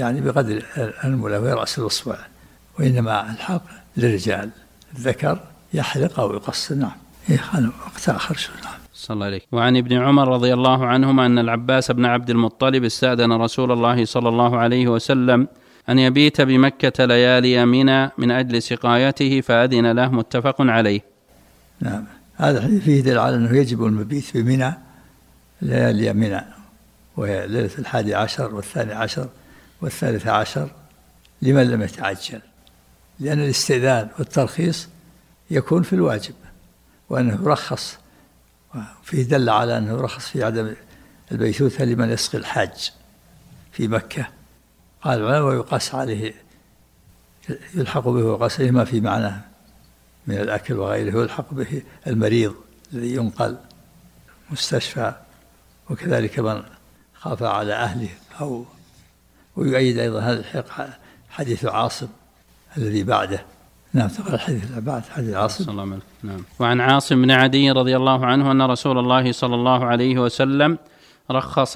الأنملة ورأس الأصبع. وإنما الحلق للرجال، الذكر يحلق أو يقصر. نعم. وقت آخر. نعم. صلى الله عليه. وعن ابن عمر رضي الله عنهما أن العباس بن عبد المطلب استأذن رسول الله صلى الله عليه وسلم أن يبيت بمكة ليالي منى من أجل سقايته فأذن له، متفق عليه. نعم، هذا الحديث فيه دليل على أنه يجب المبيت بمنى ليالي منى، وهي ليلة 11 و12 و13 لمن لم يتعجل، لأن الاستئذان والترخيص يكون في الواجب، وأنه يرخص، وفيه دل على أنه يرخص في عدم البيتوتة لمن يسقي الحاج في مكة. قال العلماء: ويقاس عليه، يلحق به ويقاس عليه ما في معناه من الأكل وغيره، ويلحق به المريض الذي ينقل مستشفى، وكذلك من خاف على أهله ويؤيد أيضا هذا حديث عاصم الذي بعده. نعم، تقرأ الحديث بعد حديث عاصم. نعم. وعن عاصم بن عدي رضي الله عنه أن رسول الله صلى الله عليه وسلم رخص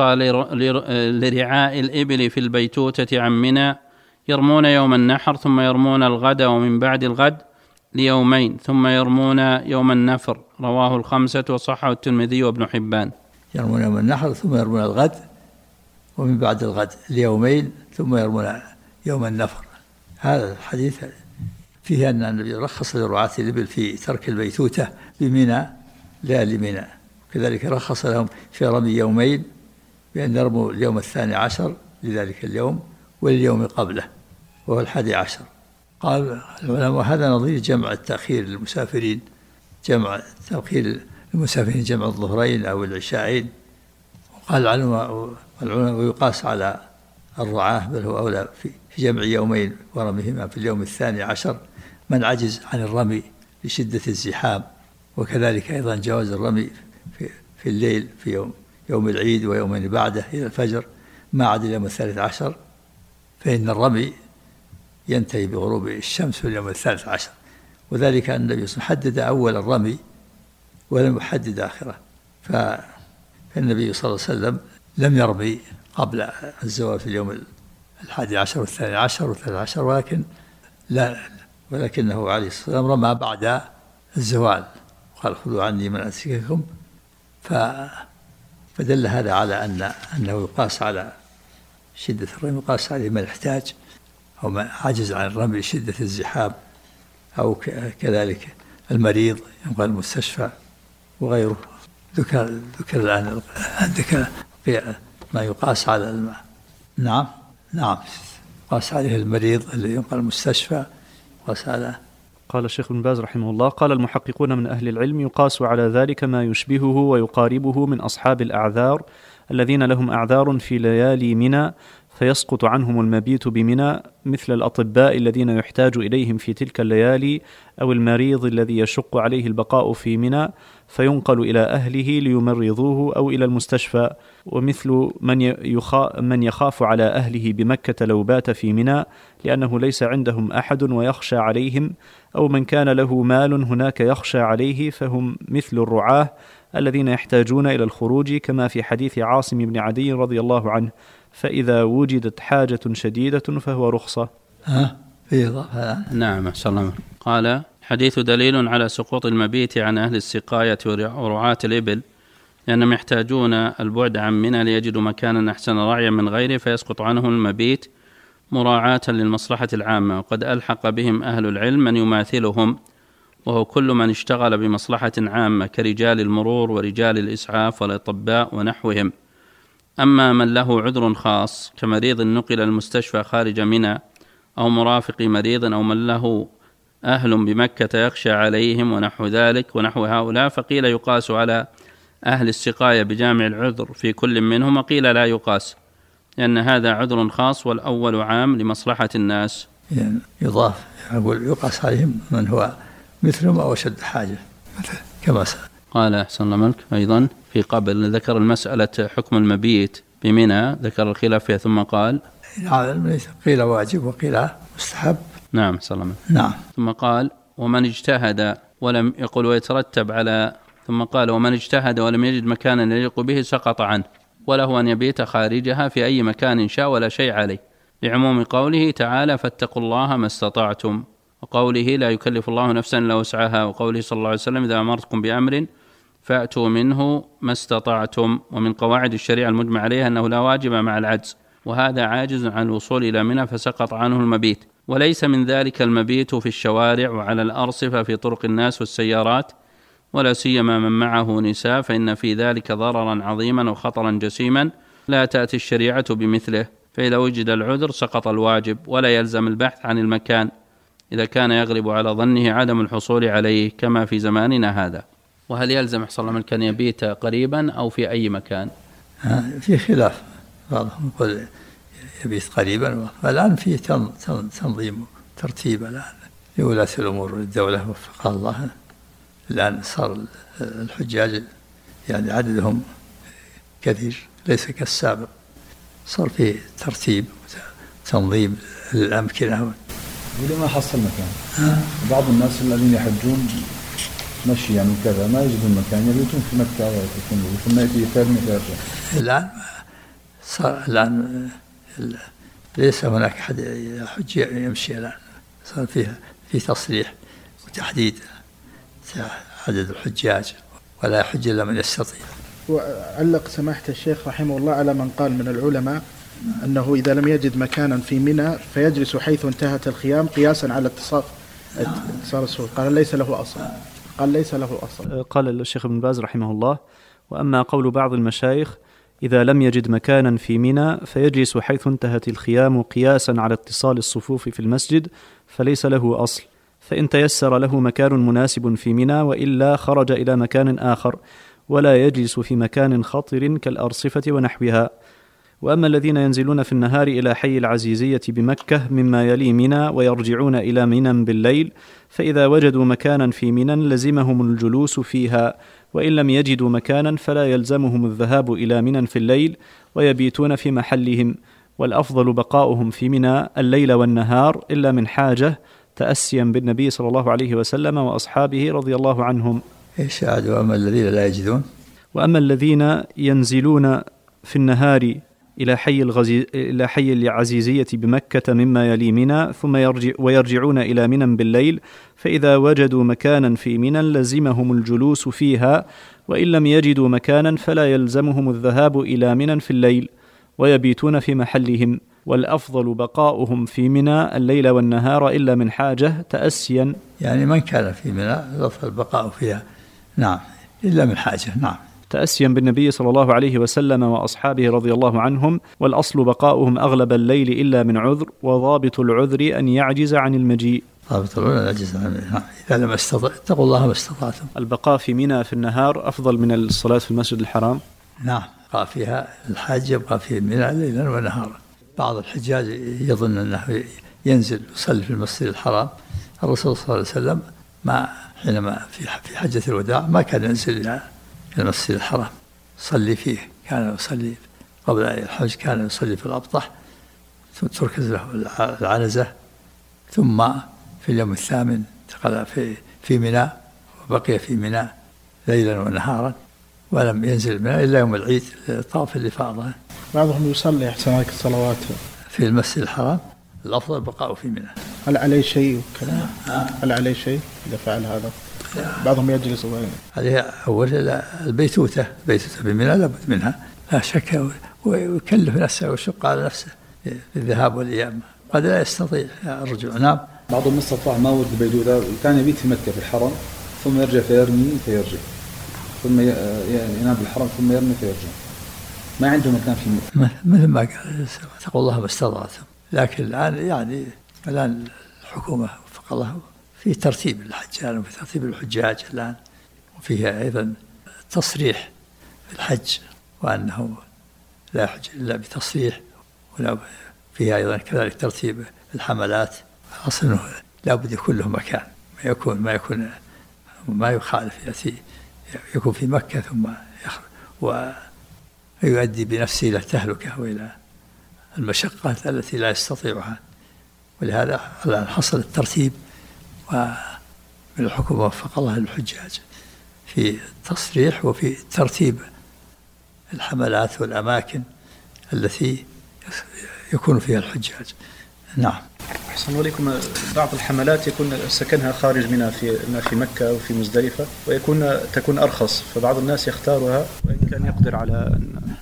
لرعاء الإبل في البيتوتة عن منى، يرمون يوم النحر ثم يرمون الغد ومن بعد الغد ليومين ثم يرمون يوم النفر، رواه الخمسة وصححه الترمذي وابن حبان. يرمون يوم النحر ثم يرمون الغد ومن بعد الغد ليومين ثم يرمون يوم النفر. هذا الحديث فيه أن النبي رخص لرعاة الإبل في ترك البيتوتة بمنى ليالي منى، كذلك رخص لهم في رمي يومين بأن يرموا اليوم 12 لذلك اليوم واليوم قبله وهو 11. قال العلماء: هذا نظير جمع التأخير للمسافرين، جمع تأخير المسافرين جمع الظهرين أو العشاءين. وقال العلماء ويقاس على الرعاة، بل هو أولى في جمع يومين ورميهما في اليوم 12 من عجز عن الرمي لشدة الزحام. وكذلك أيضا جواز الرمي في الليل في يوم العيد ويومين بعده إلى الفجر ما عدا اليوم 13، فإن الرمي ينتهي بغروب الشمس في اليوم 13. وذلك أن النبي صلى الله عليه وسلم حدد أول الرمي ولم يحدد آخره، فالنبي صلى الله عليه وسلم لم يرمي قبل الزوال في اليوم 11 و12 و13، ولكنه عليه الصلاة والسلام رمى بعد الزوال وقال خذوا عني مناسككم. فدل هذا على أنه يقاس على شدة الرمي، يقاس عليه من يحتاج أو من عجز عن الرمي لشدة الزحام، أو كذلك المريض ينقل المستشفى وغيره. ذكر الآن ما يقاس على الماء. نعم يقاس عليه المريض اللي ينقل المستشفى، يقاس على. قال الشيخ ابن باز رحمه الله: قال المحققون من أهل العلم: يقاس على ذلك ما يشبهه ويقاربه من أصحاب الأعذار الذين لهم أعذار في ليالي منى فيسقط عنهم المبيت بمنى، مثل الأطباء الذين يحتاج إليهم في تلك الليالي، أو المريض الذي يشق عليه البقاء في منى فينقل إلى أهله ليمرضوه أو إلى المستشفى، ومثل من يخاف على أهله بمكة لو بات في منى لأنه ليس عندهم أحد ويخشى عليهم، أو من كان له مال هناك يخشى عليه، فهم مثل الرعاة الذين يحتاجون إلى الخروج، كما في حديث عاصم بن عدي رضي الله عنه: فإذا وجدت حاجة شديدة فهو رخصة. نعم أحسن. قال: حديث دليل على سقوط المبيت عن أهل السقاية ورعاة الإبل، لأنهم يحتاجون البعد عن منى ليجدوا مكانا أحسن رعيا من غيره فيسقط عنهم المبيت مراعاة للمصلحة العامة. وقد ألحق بهم أهل العلم من يماثلهم، وهو كل من اشتغل بمصلحة عامة كرجال المرور ورجال الإسعاف والأطباء ونحوهم. أما من له عذر خاص كمريض نقل المستشفى خارج منى، أو مرافق مريض، أو من له أهل بمكة يخشى عليهم ونحو ذلك ونحو هؤلاء، فقيل يقاس على أهل السقاية بجامع العذر في كل منهم، وقيل لا يقاس، لأن هذا عذر خاص والأول عام لمصلحة الناس. يعني يضاف يقاس عليهم من هو مثلهم أو أشد حاجة كما قال أحسن الله ملك. أيضا في قبل ذكر المسألة حكم المبيت بمنى، ذكر الخلاف فيها، ثم قال قيل واجب وقيل مستحب. نعم أحسن الله ملك. نعم. ثم قال: ومن اجتهد ولم يقل ويترتب على، ثم قال: ومن اجتهد ولم يجد مكانا يليق به سقط عنه، وله أن يبيت خارجها في أي مكان شاء ولا شيء عليه، لعموم قوله تعالى: فاتقوا الله ما استطعتم، وقوله: لا يكلف الله نفسا إلا وسعها، وقوله صلى الله عليه وسلم: إذا أمرتكم بأمر فأتوا منه ما استطعتم. ومن قواعد الشريعة المجمع عليها أنه لا واجب مع العجز، وهذا عاجز عن الوصول إلى منى فسقط عنه المبيت. وليس من ذلك المبيت في الشوارع وعلى الأرصفة في طرق الناس والسيارات، ولا سيما من معه نساء، فإن في ذلك ضررا عظيما وخطرا جسيما لا تأتي الشريعة بمثله. فإذا وجد العذر سقط الواجب، ولا يلزم البحث عن المكان إذا كان يغلب على ظنه عدم الحصول عليه، كما في زماننا هذا. وهل يلزم حصل من كان يبيت قريبا أو في أي مكان؟ في خلاف، بعضهم يقول يبيت قريبا، والآن في تنظيم ترتيب الآن لولاة الأمور الدولة وفقها الله. الآن صار الحجاج يعني عددهم كثير ليس كالسابق، صار في ترتيب وتنظيم الأمكنة. ولما حصل مكان بعض الناس الذين يحجون مشي يعني كذا ما يجدون مكان، يبيتون في مكة ويكون ثم يأتي يترمي الآن صار الآن ليس هناك أحد يحج يمشي، الآن صار في تصريح وتحديد عدد الحجاج، ولا يحج إلا من يستطيع. وعلق سماحة الشيخ رحمه الله على من قال من العلماء أنه إذا لم يجد مكانا في منى فيجلس حيث انتهت الخيام قياسا على اتصال السوق. قال ليس له أصل. قال الشيخ ابن باز رحمه الله: وأما قول بعض المشايخ إذا لم يجد مكانا في منى فيجلس حيث انتهت الخيام قياسا على اتصال الصفوف في المسجد فليس له أصل، فإن تيسر له مكان مناسب في منى وإلا خرج إلى مكان آخر، ولا يجلس في مكان خطر كالأرصفة ونحوها. وأما الذين ينزلون في النهار إلى حي العزيزية بمكة مما يلي منى ويرجعون إلى منى بالليل، فإذا وجدوا مكانا في منى لزمهم الجلوس فيها، وإن لم يجدوا مكانا فلا يلزمهم الذهاب إلى منى في الليل ويبيتون في محلهم، والأفضل بقاؤهم في منى الليل والنهار إلا من حاجة، تأسيا بالنبي صلى الله عليه وسلم وأصحابه رضي الله عنهم. إيش عاد؟ وأما الذين لا يجدون، وأما الذين ينزلون في النهار إلى حي العزيزية بمكة مما يلي منى ثم ويرجعون إلى منى بالليل، فإذا وجدوا مكانا في منى لزمهم الجلوس فيها، وإن لم يجدوا مكانا فلا يلزمهم الذهاب إلى منى في الليل ويبيتون في محلهم، والأفضل بقاؤهم في منى الليل والنهار إلا من حاجة، تأسيا. يعني من كان في منى الأفضل البقاء فيها، نعم، إلا من حاجة، نعم، تأسيا بالنبي صلى الله عليه وسلم وأصحابه رضي الله عنهم. والأصل بقاؤهم أغلب الليل إلا من عذر، وضابط العذر أن يعجز عن المجيء. ضابط العذر أن يعجز عن المجيء، إذا لم اتقوا الله ما استطعتم. البقاء في منى في النهار أفضل من الصلاة في المسجد الحرام. نعم، يبقى فيها الحاج يبقى في منى ليلا ونهارا. بعض الحجاج يظن أنه ينزل يصلي في المسجد الحرام. الرسول صلى الله عليه وسلم حينما في حجة الوداع ما كان ينزل إلى المسجد الحرام صلي فيه، كان يصلي قبل الحج، كان يصلي في الأبطح ثم تركز له العنزة، ثم في اليوم الثامن انتقل في منى وبقي في منى ليلا ونهارا، ولم ينزل منى إلا يوم العيد طاف الإفاضة. بعضهم يصلي أحسن هيك الصلوات في المسجد الحرام، الأفضل بقاء في منى. هل عليه شيء هل عليه شيء إذا فعل هذا؟ بعضهم يجلس عليه أول البيتوتة بمنى لابد منها لا شك، ويكلف نفسه ويشق على نفسه بالذهاب والإياب، قد لا يستطيع الرجوع. نعم، بعضهم ما استطاع ما ورد بيتوتة، كان يبيت في مكة في الحرم ثم يرجع فيرمي فيرجع، ثم ينام في الحرم ثم يرمي فيرجع، ما عنده مكان في مكة. مثل ما قال اتقوا الله ما استطعتم. لكن الآن الحكومة وفق الله في ترتيب الحجاج وفي ترتيب الحجاج الآن، وفيها أيضا تصريح في الحج وأنه لا يحج إلا بتصريح، ولا فيها أيضا كذلك ترتيب الحملات. أصلا أنه لا بد يكون له مكان، ما يخالف يكون في مكة ثم يخرج ويؤدي بنفسه إلى التهلكة وإلى المشقة التي لا يستطيعها. ولهذا الآن حصل الترتيب ومن الحكومة وفق الله للحجاج في تصريح وفي ترتيب الحملات والأماكن التي يكون فيها الحجاج. نعم. أحسن عليكم. بعض الحملات يكون سكنها خارج منها في مكة وفي مزدلفة، تكون أرخص، فبعض الناس يختارها وإن كان يقدر على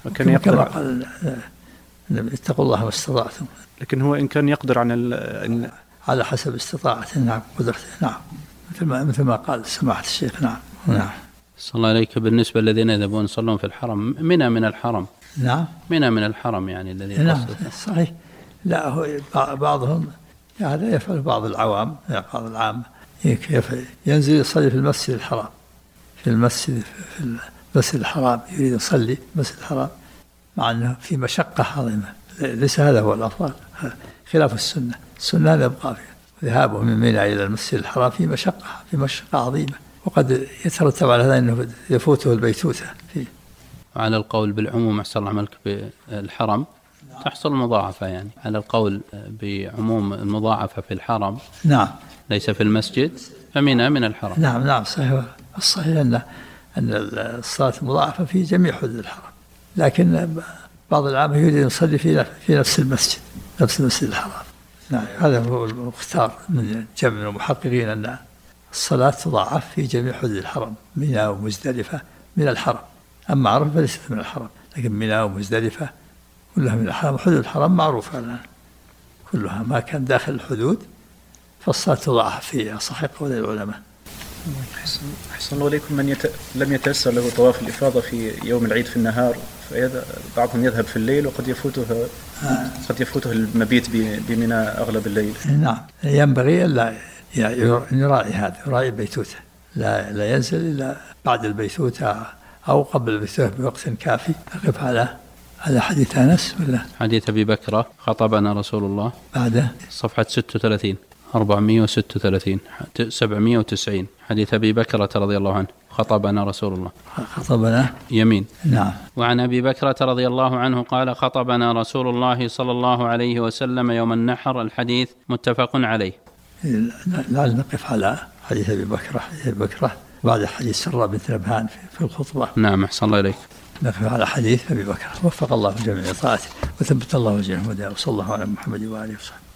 اتقوا الله ما استطعتم. لكن هو إن كان يقدر على حسب استطاعته، نعم، قدرته، نعم، مثل ما قال سماحة الشيخ. نعم. صلى الله عليك. بالنسبة الذين يذهبون يصلون في الحرم، منى من الحرم. نعم، منى من الحرم، يعني الذي نعم صحيح. لا، هو بعضهم هذا يفعل، بعض العوام العامة ينزل يصلي في المسجد الحرام، في المسجد الحرام، يريد يصلي في المسجد الحرام مع أنه في مشقة عظيمة. ليس هذا هو الأفضل، خلاف السنة يبقى فيها. ذهابه من منى إلى المسجد الحرام في مشقة عظيمة، وقد يترتب على هذا أنه يفوته البيتوتة فيه. على القول بالعموم أحسن عملك بالحرم تحصل المضاعفة، يعني على القول بعموم المضاعفة في الحرم، نعم، ليس في المسجد، فمنى من الحرم. نعم صحيح. الصحيح أن الصلاة المضاعفة في جميع حدود الحرم، لكن بعض العامة يريد أن يصلي في نفس المسجد الحرام. نعم، هذا هو المختار من جمع المحققين، أن الصلاة تضاعف في جميع حدود الحرم، منى ومزدلفة من الحرم. أما عرفة ليست من الحرم، لكن منى ومزدلفة كلها من الحرم. حدود الحرم معروفة الآن كلها، ما كان داخل الحدود فالصلاة تضاعف فيها، صحيح قول العلماء. أحسن عليكم. من لم يتيسر له طواف الإفاضة في يوم العيد في النهار، بعضهم يذهب في الليل، وقد يفوته المبيت بمنى أغلب الليل. نعم، ينبغي ألا يعني يراعي هذا، يراعي البيتوتة، لا ينزل إلا بعد البيتوتة أو قبل البيتوتة بوقت كافي. أقف على حديث أنس ولا حديث أبي بكر خطبنا رسول الله بعده صفحة 36 436 790 حديث أبي بكرة رضي الله عنه خطبنا رسول الله. خطبنا يمين. نعم. وعن أبي بكرة رضي الله عنه قال خطبنا رسول الله صلى الله عليه وسلم يوم النحر. الحديث متفق عليه. لا نقف على حديث أبي بكرة بعد حديث سرة بنت نبهان في الخطبة. نعم أحسن الله إليك. نقف على حديث أبي بكر. وفق الله جميع طاعته وثبت الله وجهه وداه، وصلى الله على محمد وآله وصحبه.